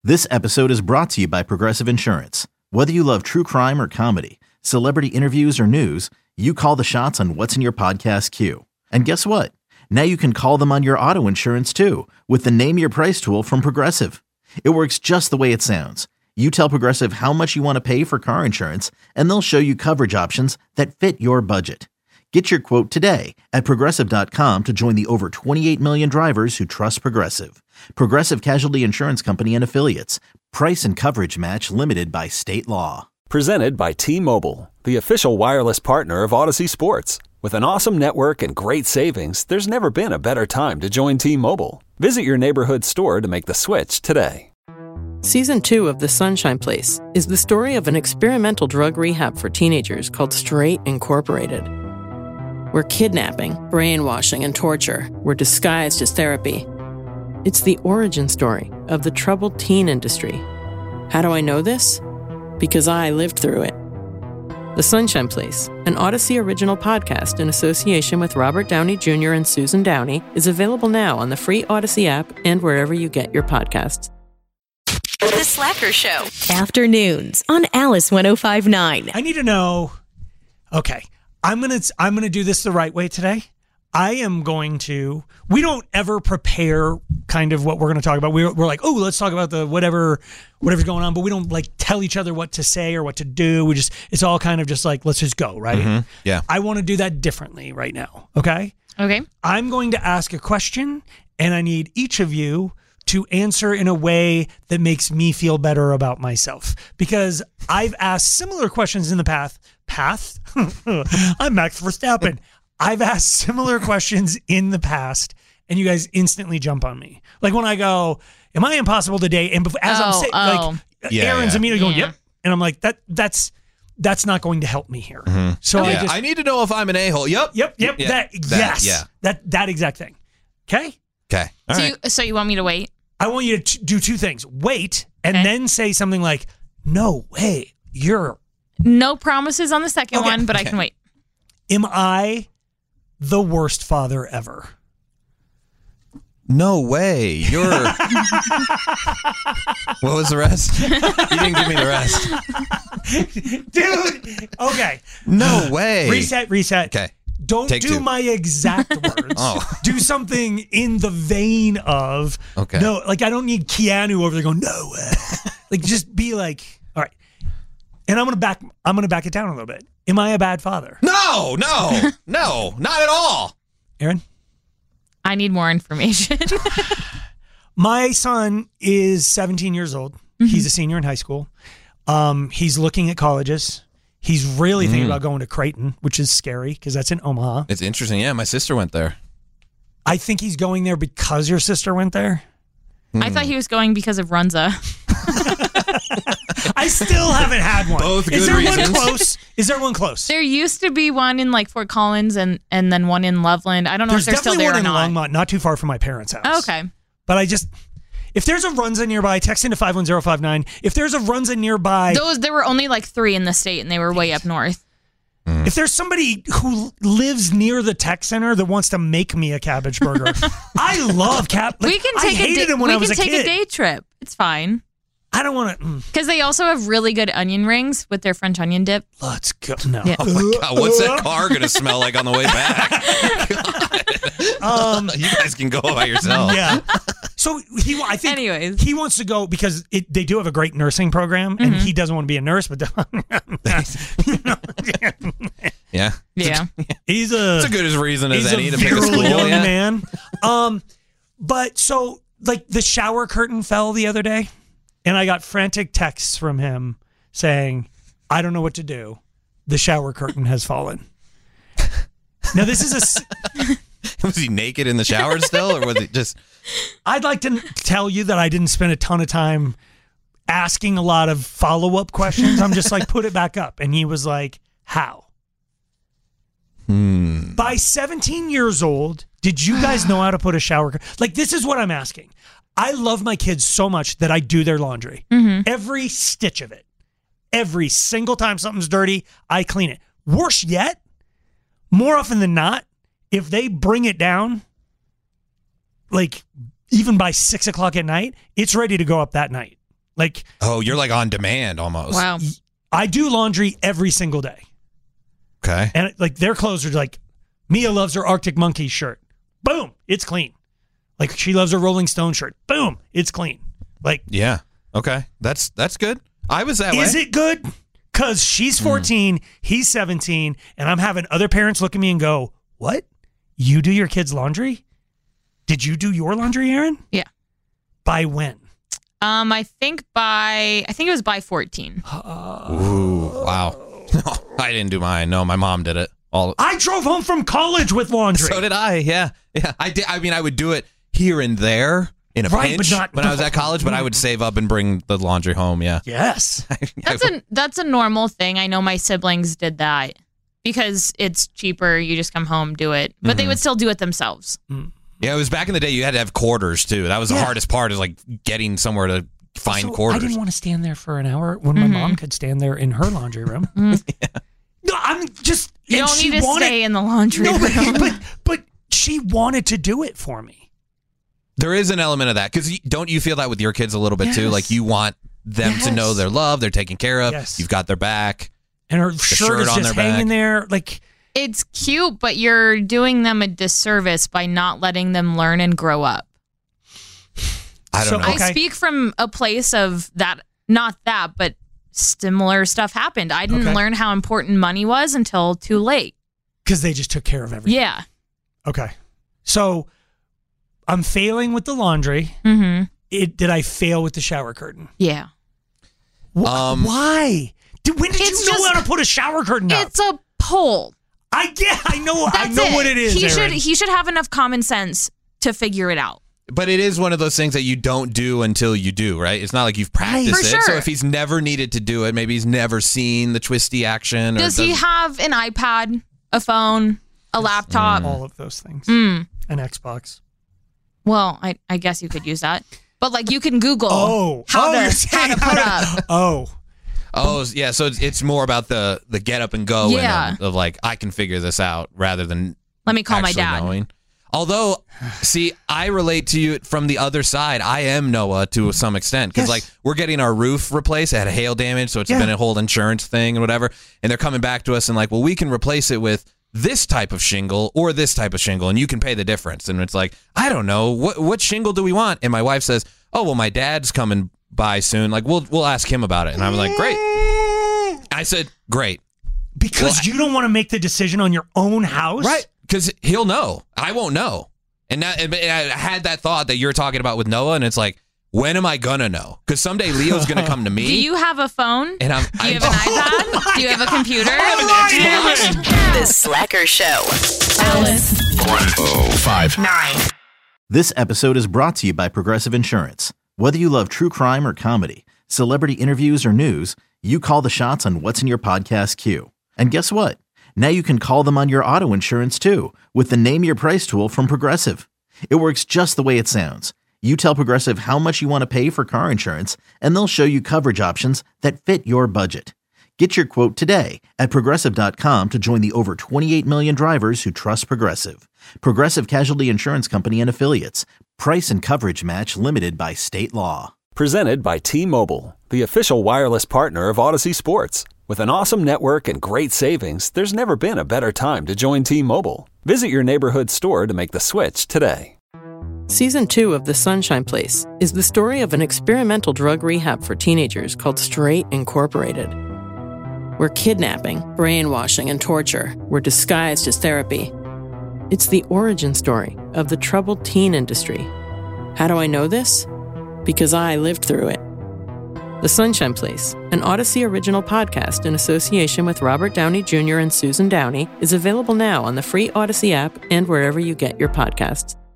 This episode is brought to you by Progressive Insurance. Whether you love true crime or comedy, celebrity interviews or news, you call the shots on what's in your podcast queue. And guess what? Now you can call them on your auto insurance too with the Name Your Price tool from Progressive. It works just the way it sounds. You tell Progressive how much you want to pay for car insurance, and they'll show you coverage options that fit your budget. Get your quote today at Progressive.com to join the over 28 million drivers who trust Progressive. Progressive Casualty Insurance Company and Affiliates. Price and coverage match limited by state law. Presented by T-Mobile, the official wireless partner of Odyssey Sports. With an awesome network and great savings, there's never been a better time to join T-Mobile. Visit your neighborhood store to make the switch today. Season 2 of The Sunshine Place is the story of an experimental drug rehab for teenagers called Straight Incorporated, where kidnapping, brainwashing, and torture were disguised as therapy. It's the origin story of the troubled teen industry. How do I know this? Because I lived through it. The Sunshine Place, an Odyssey original podcast in association with Robert Downey Jr. and Susan Downey, is available now on the free Odyssey app and wherever you get your podcasts. The Slacker Show. Afternoons on Alice 105.9. I need to know, okay, I'm gonna do this the right way today. We don't ever prepare kind of what we're going to talk about. We're like, oh, let's talk about the whatever's going on, but we don't like tell each other what to say or what to do. It's all kind of just like, let's just go, right? Mm-hmm. Yeah. I want to do that differently right now, okay? Okay. I'm going to ask a question, and I need each of you to answer in a way that makes me feel better about myself. Because I've asked similar questions in the past. I'm Max Verstappen. I've asked similar questions in the past, and you guys instantly jump on me. Like when I go, am I impossible to date? And as I'm saying, Aaron's immediately going, yep. And I'm like, that's not going to help me here. Mm-hmm. So I need to know if I'm an a-hole. Yep. Yeah. That exact thing. Okay? Okay. So you want me to wait? I want you to do two things. Wait, and then say something like, no way, you're... No promises on the second one, but I can wait. Am I the worst father ever? No way. You're... What was the rest? You didn't give me the rest. Dude! Okay. No way. Reset. Okay. Don't Take do two. my exact words. Do something in the vein of, no, like I don't need Keanu over there going, no way. Like just be like, all right. And I'm gonna back it down a little bit. Am I a bad father? No, not at all. Aaron? I need more information. My son is 17 years old. Mm-hmm. He's a senior in high school. He's looking at colleges. He's really thinking about going to Creighton, which is scary because that's in Omaha. It's interesting. Yeah, my sister went there. I think he's going there because your sister went there. I thought he was going because of Runza. I still haven't had one. Both good reasons. Is there one close? There used to be one in like Fort Collins and then one in Loveland. I don't know if they're still there or not. There's definitely one in Longmont, not too far from my parents' house. Okay. But if there's a Runza nearby, text into 51059. If there's a Runza nearby... There were only like 3 in the state, and they were way up north. If there's somebody who lives near the tech center that wants to make me a cabbage burger, I love we can take a day trip. It's fine. I don't want to... Because they also have really good onion rings with their French onion dip. Let's go. No. Yeah. Oh my God, what's that car going to smell like on the way back? You guys can go by yourself. Yeah. So I think he wants to go because they do have a great nursing program, and he doesn't want to be a nurse, but yeah. It's a good as reason as any to pick a school. Young man. But so like the shower curtain fell the other day, and I got frantic texts from him saying, "I don't know what to do. The shower curtain has fallen." Now this is Was he naked in the shower still, or was it just... I'd like to tell you that I didn't spend a ton of time asking a lot of follow-up questions. I'm just like, put it back up. And he was like, how? By 17 years old, did you guys know how to put a shower curtain? Like, this is what I'm asking. I love my kids so much that I do their laundry. Mm-hmm. Every stitch of it. Every single time something's dirty, I clean it. Worse yet, more often than not, if they bring it down, like even by 6 o'clock at night, it's ready to go up that night. Like, Oh, you're like on demand almost. Wow. I do laundry every single day. Okay. And like their clothes are like, Mia loves her Arctic Monkeys shirt. Boom, it's clean. Like she loves her Rolling Stone shirt. Boom, it's clean. Like, Yeah. Okay. That's good. I was that way. is it good? Because she's 14, he's 17, and I'm having other parents look at me and go, what? You do your kids' laundry? Did you do your laundry, Aaron? Yeah. By when? I think it was by 14. Ooh, wow. I didn't do mine. No, my mom did it. I drove home from college with laundry. So did I. Yeah. I did. I mean, I would do it here and there in a Right, pinch but not when I was at college, but I would save up and bring the laundry home. Yeah. Yes. That's a normal thing. I know my siblings did that because it's cheaper. You just come home, do it, but they would still do it themselves. Yeah, it was back in the day. You had to have quarters too. That was the hardest part, is like getting somewhere to find So quarters. I didn't want to stand there for an hour when my mom could stand there in her laundry room. No, I'm just. You and don't she need to stay in the laundry No, room. but she wanted to do it for me. There is an element of that, because don't you feel that with your kids a little bit too? Yes. Like you want them to know they're loved, they're taken care of. Yes. You've got their back. And her shirt is on just their hanging back. there. Like, It's cute, but you're doing them a disservice by not letting them learn and grow up. I don't So- know. Okay. I speak from a place of that, not that, but similar stuff happened. I didn't Okay. learn how important money was until too late. because they just took care of everything. Yeah. Okay. So I'm failing with the laundry. Mm-hmm. Did I fail with the shower curtain? Yeah. Why? When did It's you know just- how to put a shower curtain up? It's a pole. I know. That's I know it. what it is. Aaron. He should have enough common sense to figure it out. But it is one of those things that you don't do until you do, right? It's not like you've practiced For it. sure. So if he's never needed to do it, maybe he's never seen the twisty action. Or Does he have an iPad, a phone, a laptop? all of those things. Mm. An Xbox. Well, I guess you could use that. But like you can Google how you're to saying put up. Oh, yeah. So it's more about the get up and go Yeah. of like, I can figure this out, rather than Let me call my actually dad. knowing. Although, see, I relate to you from the other side. I am Noah to some extent, because Yes. like we're getting our roof replaced. It had hail damage, so it's Yeah. been a whole insurance thing and whatever. And they're coming back to us and like, well, we can replace it with this type of shingle or this type of shingle, and you can pay the difference. And it's like, I don't know, what shingle do we want? And my wife says, oh, well, my dad's coming by soon. Like we'll ask him about it. And I was like, great. I said, great. Because you don't want to make the decision on your own house? Right. Because he'll know. I won't know. And I had that thought that you're talking about with Noah, and it's like, when am I going to know? Because someday Leo's going to come to me. Do you have a phone? And Do you have an iPad? Do you have a computer? The Slacker Show. Alice. 105.9. This episode is brought to you by Progressive Insurance. Whether you love true crime or comedy, celebrity interviews or news, you call the shots on what's in your podcast queue. And guess what? Now you can call them on your auto insurance too, with the Name Your Price tool from Progressive. It works just the way it sounds. You tell Progressive how much you want to pay for car insurance, and they'll show you coverage options that fit your budget. Get your quote today at Progressive.com to join the over 28 million drivers who trust Progressive. Progressive Casualty Insurance Company and Affiliates. Price and coverage match limited by state law. Presented by T-Mobile, the official wireless partner of Odyssey Sports. With an awesome network and great savings, there's never been a better time to join T-Mobile. Visit your neighborhood store to make the switch today. Season 2 of The Sunshine Place is the story of an experimental drug rehab for teenagers called Straight Incorporated, where kidnapping, brainwashing, and torture were disguised as therapy. It's the origin story of the troubled teen industry. How do I know this? Because I lived through it. The Sunshine Place, an Odyssey original podcast in association with Robert Downey Jr. and Susan Downey, is available now on the free Odyssey app and wherever you get your podcasts.